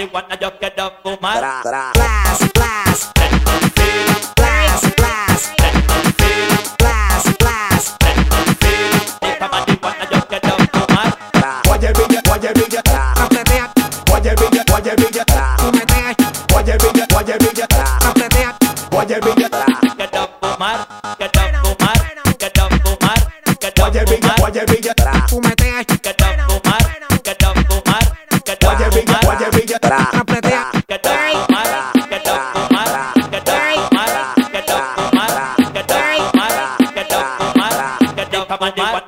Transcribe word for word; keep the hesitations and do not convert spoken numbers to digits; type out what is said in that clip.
marihuana, yo quiero fumar. Blast, blast. Blast, blast. Blast, blast. Esta marihuana, yo quiero fumar. Oye, Villa, oye, Villa. Completea, Oye, Villa, oye, Villa. fumetea, Oye, Villa, oye, Villa. completea. Oye, Villa. Quiero fumar, quiero fumar, quiero fumar, quiero Oye, Villa, fumar. oye, Villa. Fumetea, Quiero fumar, quiero fumar, quiero Oye, Villa, fumar. oye, Villa. completea. Quiero fumar, quiero fumar, quiero fumar, quiero fumar, quiero fumar, quiero fumar, quiero fumar.